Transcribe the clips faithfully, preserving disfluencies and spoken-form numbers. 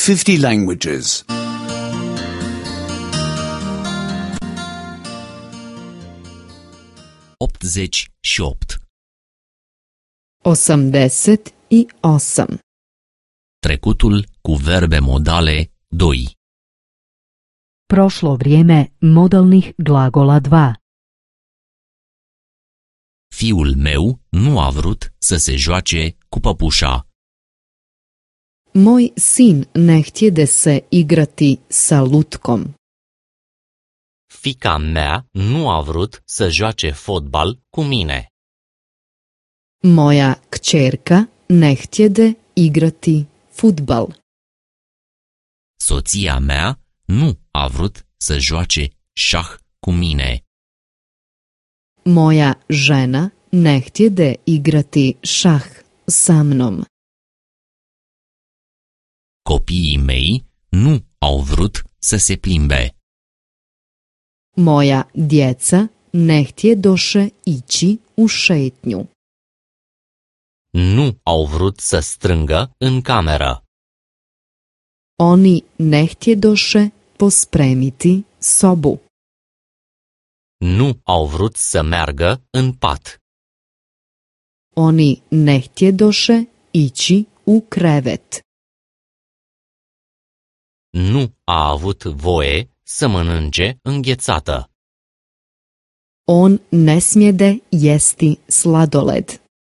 fifty languages. optzeci și opt. osamdeset i osam. Trecutul cu verbe modale doi. Prošlo vrijeme modalnih glagola dva. Fiul meu nu a vrut să se joace cu păpușa. Moj sin ne htjede se igrati sa lutkom. Fiica mea nu a vrut să joace fotbal cu mine. Moja kćerka ne htjede igrati futbal. Soția mea nu a vrut să joace șah cu mine. Moja žena ne htjede igrati šah sa mnom. Copiii mei nu au vrut să se plimbe. Moja djeca ne htjedoše ići u šetnju. Nu au vrut să strângă în cameră. Oni ne htjedoše pospremiti sobu. Nu au vrut să meargă în pat. Oni ne htjedoše ići u krevet. Nu a avut voie să mănânce înghețată. On ne smjede jesti sladoled.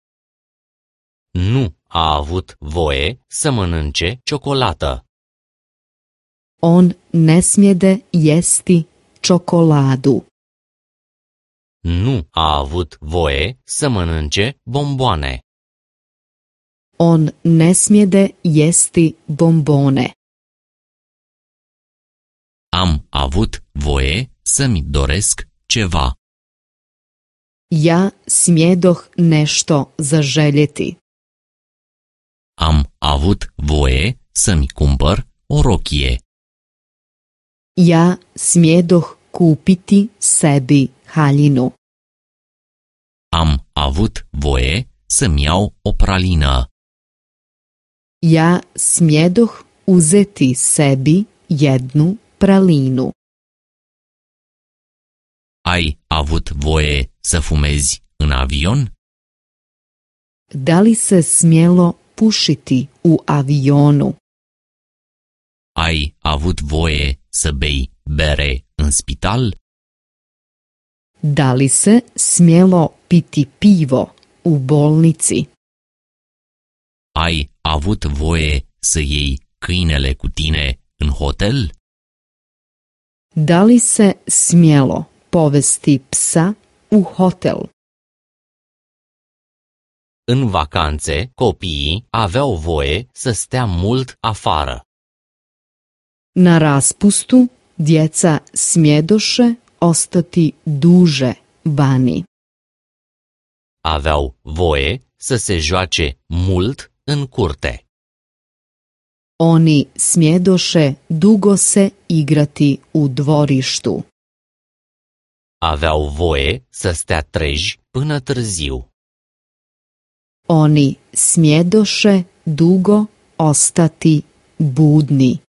Nu a avut voie să mănânce ciocolată. On ne smjede jesti čokoladu. Nu a avut voie să mănânce bomboane. On ne smjede jesti bombone. Am avut voie să-mi doresc ceva. Ja smjedoh nešto zaželjeti. Am avut voie să-mi cumpăr o rochie. Ja smjedoh kupiti sebi haljinu. Am avut voie să-mi iau o pralină. Ja smjedoh uzeti sebi jednu pralinu. Ai avut voie să fumezi în avion? Da li se smjelo pušiti u avionu? Ai avut voie să bei bere în spital? Da li se smjelo piti pivo u bolnici? Ai avut voie să iei câinele cu tine în hotel? Da li se smjelo povesti psa u hotel? În vacanțe, copiii aveau voie să stea mult afară. Na raspustu djeca smjedoše ostati duže vani. Aveau voie să se joace mult în curte. Oni smjedoše dugo se igrati u dvorištu. Aveau voie să stea treji până târziu. Oni smjedoše dugo ostati budni.